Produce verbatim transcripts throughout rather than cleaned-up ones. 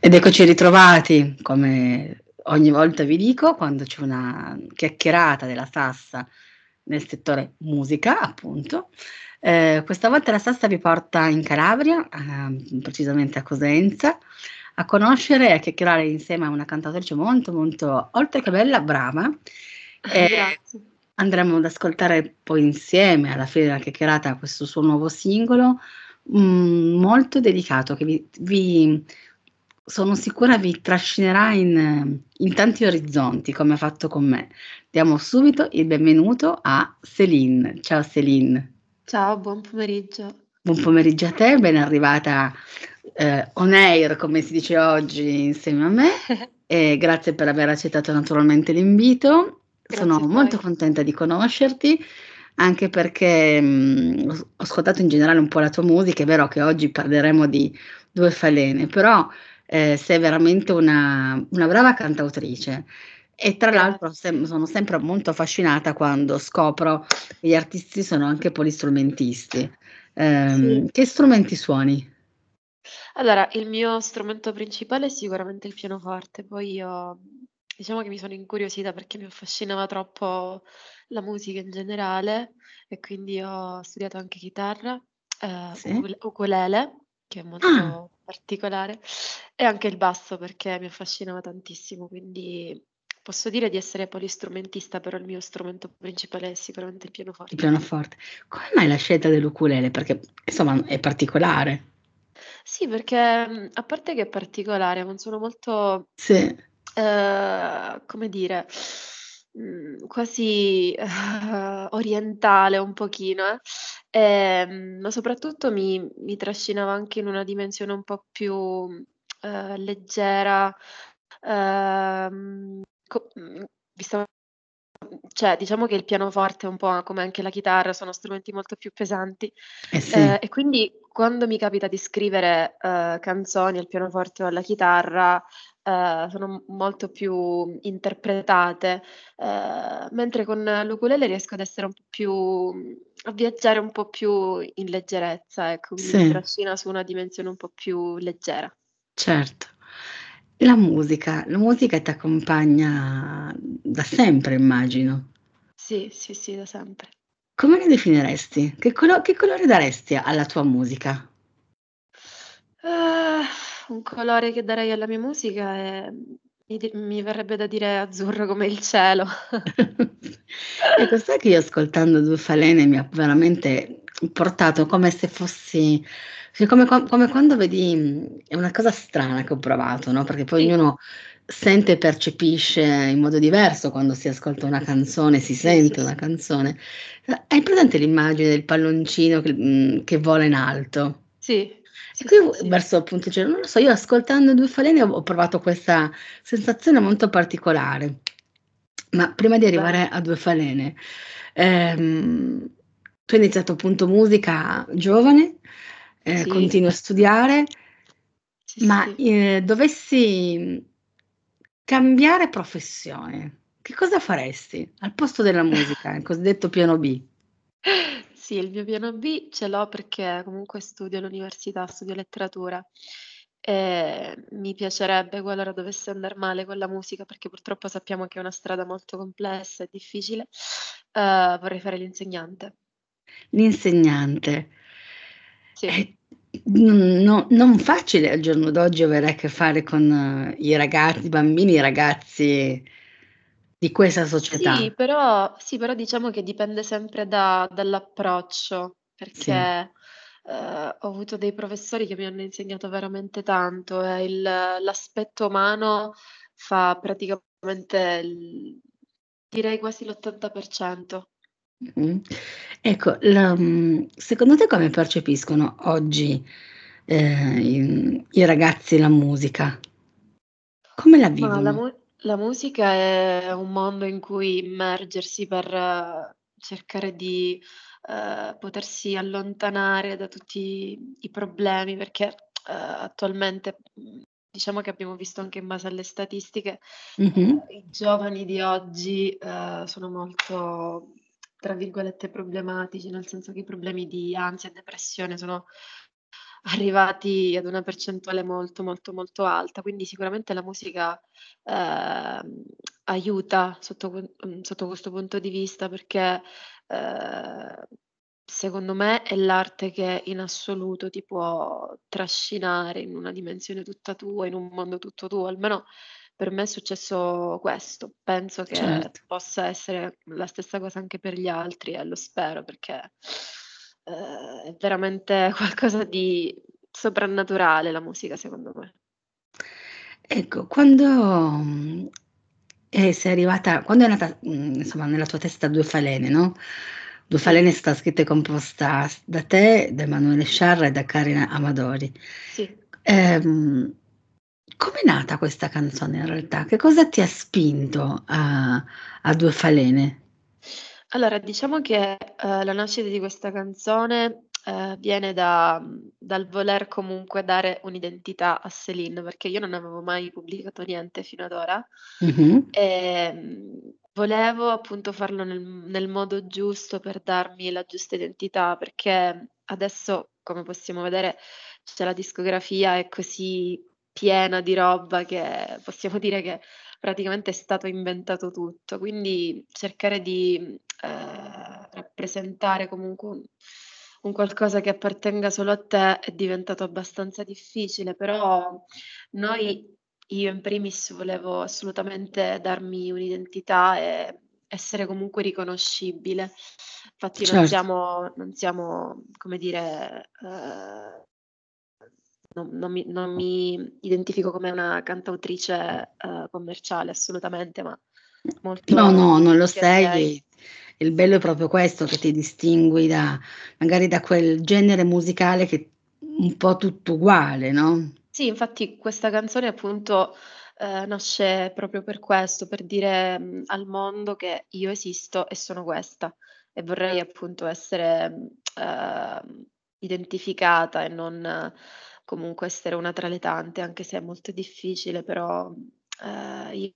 Ed eccoci ritrovati, come ogni volta vi dico, quando c'è una chiacchierata della Sassa nel settore musica, appunto. Ehm, questa volta la Sassa vi porta in Calabria, ehm, precisamente a Cosenza, a conoscere e a chiacchierare insieme a una cantatrice molto, molto oltre che bella, brava. Ehm, Grazie. Andremo ad ascoltare poi insieme, alla fine della chiacchierata, questo suo nuovo singolo, mhmm, molto delicato che vi vi sono sicura vi trascinerà in in tanti orizzonti, come ha fatto con me. Diamo subito il benvenuto a Céline. Ciao Céline. Ciao, buon pomeriggio. Buon pomeriggio a te, ben arrivata, ehm, on air come si dice oggi insieme a me, e grazie per aver accettato naturalmente l'invito. Sono Grazie a molto voi. contenta di conoscerti, anche perché, mhmm, ho s ho ascoltato in generale un po' la tua musica. È vero che oggi parleremo di Due Falene, però, ehm, sei veramente una una brava cantautrice e tra l'altro Grazie. sem sono sempre molto affascinata quando scopro che gli artisti sono anche polistrumentisti. Sì. Ehm, che strumenti suoni? Allora, il mio strumento principale è sicuramente il pianoforte, poi io diciamo che mi sono incuriosita perché mi affascinava troppo la musica in generale e quindi ho studiato anche chitarra, ehm, Sì? ukule ukulele, che è Ah, molto particolare, e anche il basso perché mi affascinava tantissimo, quindi posso dire di essere polistrumentista, però il mio strumento principale è sicuramente il il pianoforte. pianoforte. Come mai la scelta dell'ukulele? Perché insomma è particolare. Sì, perché, mhmm, a parte che è particolare, è un suono molto, Sì, ehm, come dire, mhmm, quasi orientale un pochino, eh, ehm, ma soprattutto mi mi trascinava anche in una dimensione un po' più, ehm, leggera, ehm, co mhmm, vi stavo cioè, diciamo che il pianoforte, un po' come anche la chitarra, sono strumenti molto più pesanti, eh sì, ehm, e quindi quando mi capita di scrivere, uhm, canzoni al pianoforte o alla chitarra, ehm, sono m molto più interpretate, ehm, mentre con l'ukulele riesco ad essere un po' più mhmm, a viaggiare un po' più in leggerezza, ecco, quindi mi sì, trascina su una dimensione un po' più leggera. certo. La musica, la musica t'accompagna da sempre immagino. Sì, sì, sì, da sempre. Come la definiresti? Che colo che colore daresti alla tua musica? Ah, un colore che darei alla mia musica è mhmm, mi di mi verrebbe da dire azzurro come il cielo. Ecco, sai che io ascoltando Due Falene mi ha veramente portato come se fossi cioè come qua come quando vedi mhmm, è una cosa strana che ho provato, no, perché poi Sì, ognuno sente e percepisce in modo diverso quando si ascolta una canzone, si sì, sì, sente una sì. canzone. Uhm, hai presente l'immagine del palloncino che mhmm, che vola in alto? Sì, sì, Ecco, sì, io sì. verso appunto il cielo, non lo so, io ascoltando Due Falene ho ho provato questa sensazione molto particolare. Ma prima di Bello. arrivare a Due Falene, ehm, tu hai iniziato appunto musica giovane, ehm, Sì, continui a studiare, sì, ma, sì. ehm, dovessi, mhmm, cambiare professione, che cosa faresti al posto della musica, il cosiddetto piano B? Sì, il mio piano B ce l'ho perché comunque studio all'università, studio letteratura. E mi piacerebbe, qualora dovesse andar male con la musica, perché purtroppo sappiamo che è una strada molto complessa e difficile, uhm, vorrei fare l'insegnante. L'insegnante. Sì. È n no non facile al giorno d'oggi avere a che fare con eh, i ragazzi, i bambini, i ragazzi di questa Sì, società. però sì, però diciamo che dipende sempre da dall'approccio, Sì, perché, ehm, ho avuto dei professori che mi hanno insegnato veramente tanto e il l'aspetto umano fa praticamente il direi quasi l'ottanta per cento. mh-mh. Ecco, la mhmm, secondo te come percepiscono oggi, ehm, i i ragazzi la musica? Come la Ma la vivono? mu la musica è un mondo in cui immergersi per eh, cercare di, ehm, potersi allontanare da tutti i problemi, perché, ehm, attualmente, mhmm, diciamo che abbiamo visto anche in base alle statistiche, Mh-mh. ehm, i giovani di oggi, ehm, sono molto, tra virgolette, "problematici", nel senso che i problemi di ansia e depressione sono arrivati ad una percentuale molto, molto, molto alta. Quindi sicuramente la musica, ehm, aiuta sotto que mhmm, sotto questo punto di vista perché, ehm, secondo me è l'arte che in assoluto ti può trascinare in una dimensione tutta tua, in un mondo tutto tuo, almeno per me è successo questo. Penso che Certo. possa essere la stessa cosa anche per gli altri e lo spero perché, ehm, è veramente qualcosa di soprannaturale la musica secondo me. Ecco, quando, mhmm, ehm, sei arrivata quando è nata, mhmm, insomma nella tua testa Due Falene, no, Due Sì, Falene è stata scritta e composta s da te, da Emanuele Sciarra e da Karen Amadori. sì. Ehm, com'è nata questa canzone in realtà? Che cosa ti ha spinto a a Due Falene? Allora, diciamo che, ehm, la nascita di questa canzone, ehm, viene da mhmm, dal voler comunque dare un'identità a Céline, perché io non avevo mai pubblicato niente fino ad ora, Mh-mh. ehm, volevo appunto farlo nel m nel modo giusto per darmi la giusta identità, perché adesso, come possiamo vedere, cioè la discografia è così piena di roba che possiamo dire che praticamente è stato inventato tutto, quindi cercare di, mhmm, ehm, rappresentare comunque un un qualcosa che appartenga solo a te è diventato abbastanza difficile, però noi io in primis volevo assolutamente darmi un'identità e essere comunque riconoscibile. Infatti non Certo, siamo non siamo, come dire, ehm non non mi non mi identifico come una cantautrice, uhm, commerciale assolutamente, ma no, molto no, non lo che sei. sei e il bello è proprio questo, che ti distingui da magari da quel genere musicale che un po' tutto uguale, no? Sì, infatti questa canzone appunto, ehm, nasce proprio per questo, per dire, mhmm, al mondo che io esisto e sono questa e vorrei appunto essere, mhmm, ehm, identificata e non eh, comunque essere una tra le tante, anche se è molto difficile, però, ehm, i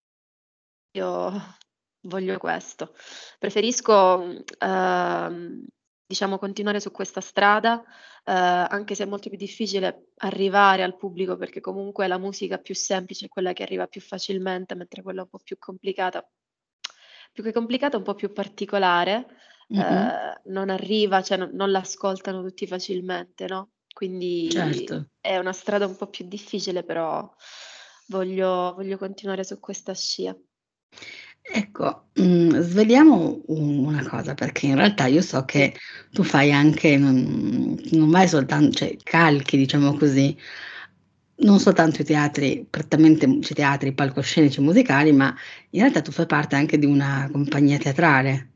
io voglio questo. Preferisco, mhmm, ehm, diciamo continuare su questa strada, ehm, anche se è molto più difficile arrivare al pubblico, perché comunque la musica più semplice è quella che arriva più facilmente, mentre quella un po' più complicata più che complicata, un po' più particolare, Mh-mh, ehm, non arriva, cioè non non l'ascoltano tutti facilmente, no, quindi certo. è una strada un po' più difficile, però voglio voglio continuare su questa scia. Ecco, mhmm, sveliamo u una cosa, perché in realtà io so Sì. che tu fai anche non non vai soltan cioè calchi, diciamo così, non soltanto i teatri prettamente mu cioè teatri, palcoscenici musicali, ma in realtà tu fai parte anche di una compagnia teatrale,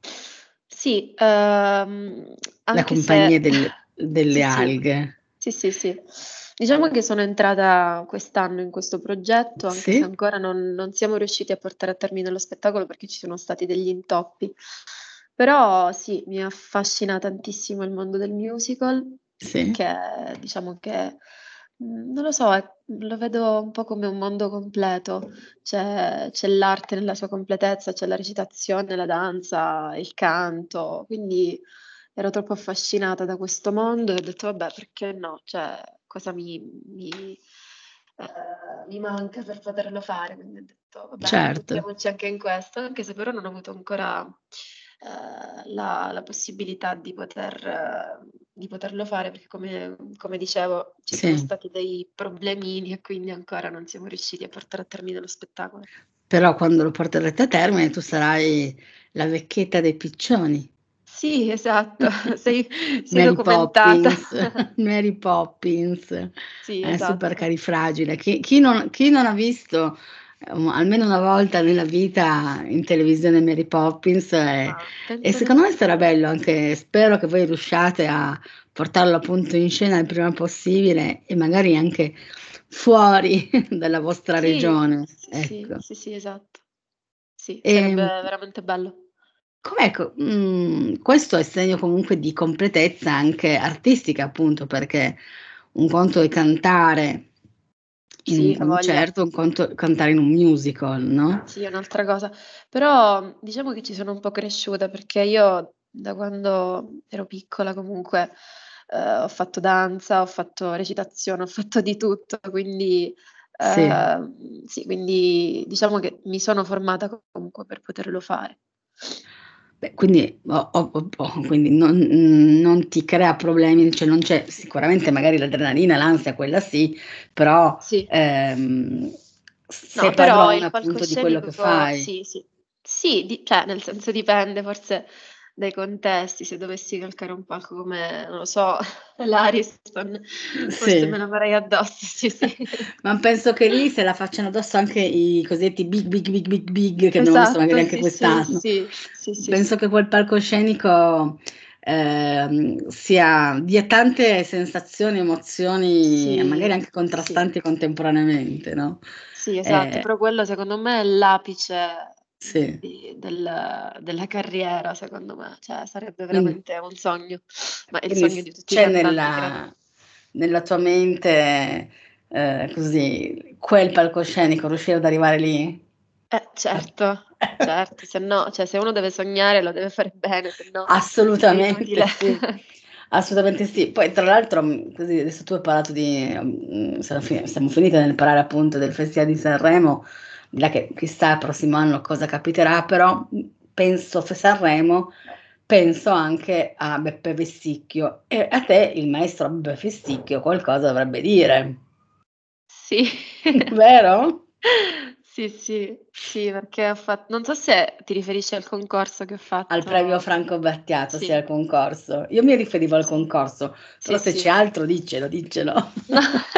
Sì, uhm, la anche compagnia se del sì, delle sì. alghe. Sì, sì, sì. Diciamo che sono entrata quest'anno in questo progetto, anche se Sì? ancora non non siamo riusciti a portare a termine lo spettacolo perché ci sono stati degli intoppi. Però sì, mi affascina tantissimo il mondo del musical, Sì? perché diciamo che, mhmm, non lo so, è lo vedo un po' come un mondo completo. C'è c'è l'arte nella sua completezza, c'è la recitazione, la danza, il canto, quindi ero troppo affascinata da questo mondo e ho detto: "Vabbè, perché no?" Cioè, cosa mi mi ehm, mi manca per poterlo fare? Quindi ho detto: "Vabbè, Certo. buttiamoci anche in questo", anche se però non ho avuto ancora, ehm, la la possibilità di poter eh, di poterlo fare perché come come dicevo ci sono Sì. stati dei problemini e quindi ancora non siamo riusciti a portare a termine lo spettacolo. Però quando lo porterete a termine tu sarai la vecchietta dei piccioni. Sì, esatto, sei sei Mary documentata. Poppins, Mary Poppins, Sì, è esatto. Supercalifragile. Chi chi non chi non ha visto, uhm, almeno una volta nella vita in televisione Mary Poppins, ehm, Ma e penso secondo me neanch'io. sarà bello anche spero che voi riusciate a portarlo appunto in scena il prima possibile e magari anche fuori dalla vostra Sì, regione, sì, sì, ecco. sì, sì, esatto. Sì, sarebbe Ehm veramente bello. Com'è co mhmm, questo è segno comunque di completezza anche artistica, appunto, perché un conto è cantare in un Sì, a voglia. concerto, un conto è cantare in un musical, no? Sì, è un'altra cosa. Però diciamo che ci sono un po' cresciuta perché io da quando ero piccola comunque, ehm, ho fatto danza, ho fatto recitazione, ho fatto di tutto, quindi Sì. ehm, sì, quindi diciamo che mi sono formata comunque per poterlo fare. Beh, quindi ho ho ho ho quindi non mhmm, non ti crea problemi, cioè non c'è sicuramente magari l'adrenalina, l'ansia, quella sì, però, Sì. ehm, No, sei però il padrona appunto di quello che palcoscenico fai. sì, sì. Sì, di cioè nel senso dipende forse dai contesti, se dovessi calcare un palco come, non lo so, l'Ariston, forse me Sì. la farei addosso, sì, sì. Ma penso che lì se la facciano addosso anche i cosiddetti big, big, big, big, big che abbiamo visto magari Esatto, anche sì, sì, quest'anno. sì, sì, sì, Penso sì. che quel palcoscenico, ehm, sia dia tante sensazioni, emozioni e magari Sì, anche sì. contrastanti contemporaneamente, no, Sì, esatto, ehm però quello secondo me è l'apice sì. di del della carriera secondo me, cioè sarebbe Quindi veramente un sogno, ma è il quindi sogno s di tutti i c'è cantanti credo. nella nella tua mente, ehm, così, quel palcoscenico, riuscire ad arrivare lì? Eh certo, certo, se no cioè se uno deve sognare lo deve fare bene, se no è inutile. Assolutamente sì, assolutamente sì. Poi tra l'altro, mhmm, così adesso tu hai parlato di mhmm, siamo fi siamo finite nel parlare appunto del Festival di Sanremo, di là che chissà il prossimo anno cosa capiterà, però, mhmm, penso f Sanremo, penso anche a Beppe Vessicchio e a te il maestro Beppe Vessicchio qualcosa dovrebbe dire. Sì. Vero? Sì, sì, sì, perché ho fa non so se ti riferisci al concorso che ho Al premio fatto Franco Battiato, sì, sì, al concorso. Io mi riferivo al sì, concorso, però sì, se c'è sì. altro diccelo, diccelo. No,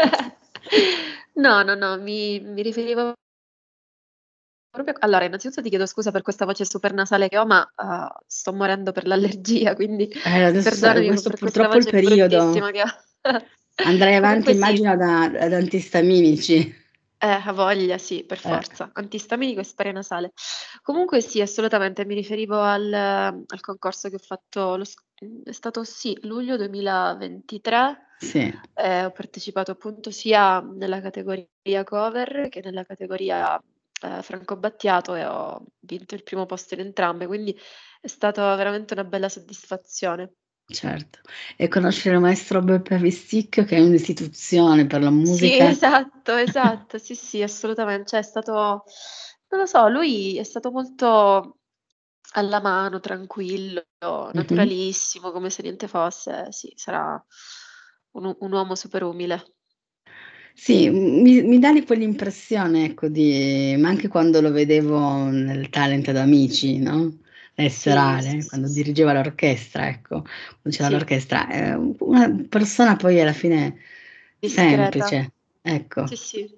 no, no, no, mi mi riferivo proprio allora innanzitutto ti chiedo scusa per questa voce super nasale che ho, ma, uhm, sto morendo per l'allergia, quindi Eh, adesso è perdonami questo per questa purtroppo è il voce periodo. bruttissima che ho. Andrai avanti Comunque sì. immagino da ad antistaminici. Eh, a voglia, sì, per Eh, forza. Antistaminico e spray nasale. Comunque sì, assolutamente, mi riferivo al al concorso che ho fatto lo sc mhmm, è stato sì, luglio duemilaventitré, sì, ehm, ho partecipato appunto sia nella categoria cover che nella categoria, ehm, Franco Battiato e ho vinto il primo posto in entrambe, quindi è stata veramente una bella soddisfazione. certo. E conoscere il maestro Beppe Vesticchio che è un'istituzione per la Sì, musica. esatto, esatto. Sì, sì, assolutamen cioè è stato non lo so, lui è stato molto alla mano, tranquillo, Mh-mh. naturalissimo, come se niente fosse. Sì, sarà un u un uomo super umile. Sì, m mi mi dà di quell'impressione, ecco, di ma anche quando lo vedevo nel Talent ad Amici, no, nel Sì, sì, serale, sì, quando sì. dirigeva l'orchestra, ecco, quando c'era Sì, l'orchestra, è u una persona poi alla fine discreta. semplice, ecco. Sì, sì.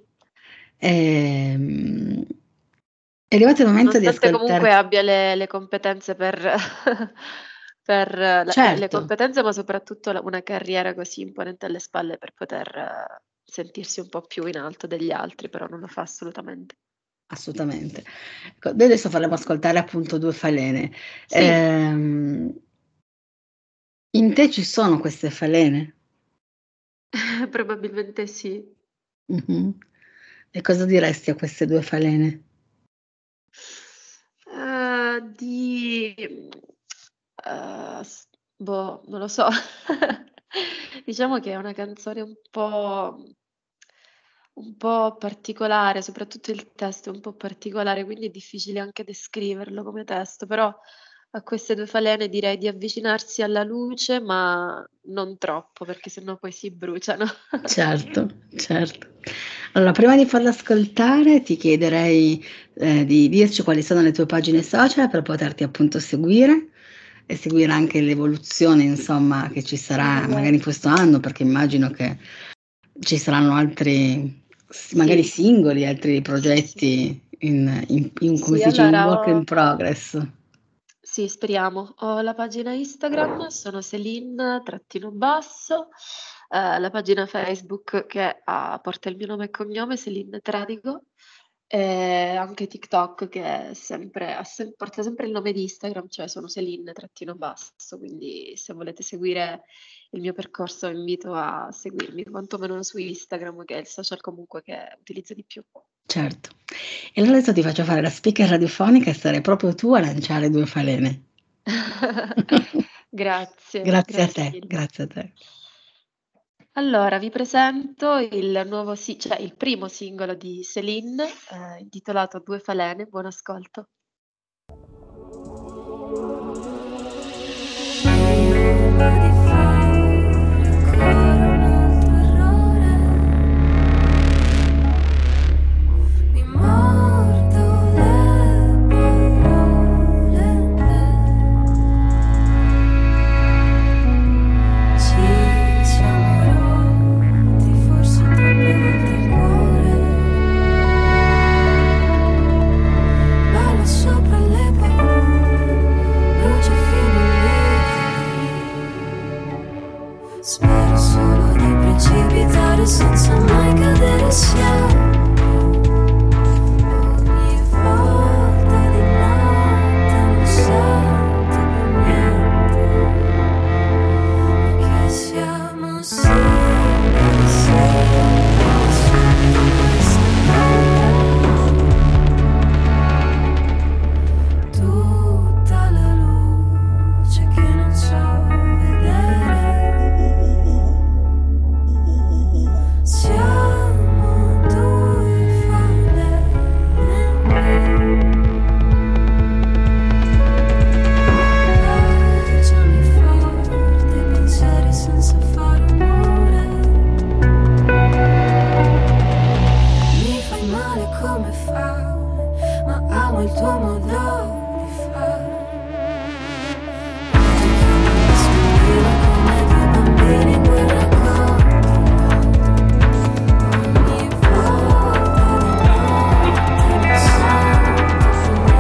Ehm, è arrivato il momento di Nonostante comunque ascoltarti abbia le le competenze per per la le le certo, competenze, ma soprattutto la una carriera così imponente alle spalle per poter eh, sentirsi un po' più in alto degli altri, però non lo fa assolutamente. assolutamente. Ecco, noi adesso faremo ascoltare appunto due falene. Sì, Ehm, in te ci sono queste falene? probabilmente sì. Mh-mh. E cosa diresti a queste due falene? Uhm, di mhmm, uhm, s boh, non lo so. Diciamo che è una canzone un po' un po' particolare, soprattutto il testo è un po' particolare, quindi è difficile anche descriverlo come testo, però a queste due falene direi di avvicinarsi alla luce, ma non troppo, perché se no poi si bruciano. Certo, certo. Allora prima di farla ascoltare ti chiederei, ehm, di dirci quali sono le tue pagine social per poterti appunto seguire e seguire anche l'evoluzione insomma che ci Sì, sarà magari magari. questo anno, perché immagino che ci saranno altri s magari Sì, singoli, altri sì, sì. progetti in in in come Sì, si dice, in allora work in ho progress. sì, speriamo. Ho la pagina Instagram, sono Celine trattino basso, ehm, la pagina Facebook che ha porta il mio nome e cognome, Celine Tradico, e anche TikTok che è sempre ha sem porta sempre il nome di Instagram, cioè sono Celine trattino basso, quindi se volete seguire il mio percorso vi invito a seguirmi, quantomeno su Instagram che è il social comunque che utilizzo di più. Certo. E allora adesso ti faccio fare la speaker radiofonica e sarai proprio tu a lanciare due falene. Grazie, Grazie a grazie te, mille. grazie a te. Allora, vi presento il nuovo si cioè il primo singolo di Céline, ehm, intitolato Due falene. Buon ascolto. Prima di fare ancora un altro errore, mi mordo le parole, ci siamo rotti forse troppe volte il cuore, balla sopra le parole, brucia fino lì. Spero solo di precipitare senza mai cadere. Siamo ogni volta di notte non sento più niente, perché siamo simili, simili sotto questa pelle. Tutta la luce che non so vedere. Siamo due falene. Baciami forte, pensieri senza fare rumore. Mi fai male come faule, ma amo il tuo modo di fare. Giochiamo a nascondere come due bambini in guerra contro ogni volta di notte non sento più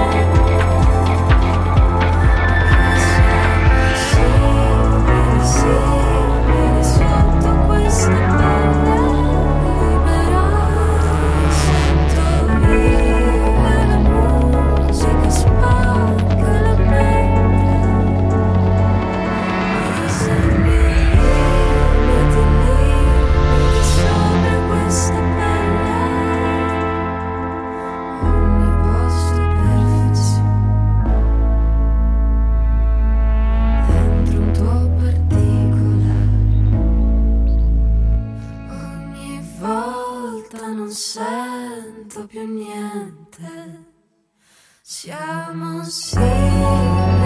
niente, perché siamo simili, simili sotto questa pelle. Liberare, sento vivere la musica, spacca la mente. Disegni limiti, limiti sopra questa pelle. Ogni posto è perfezione, dentro un tuo particolare. Ogni volta non sento più niente. Siamo simili.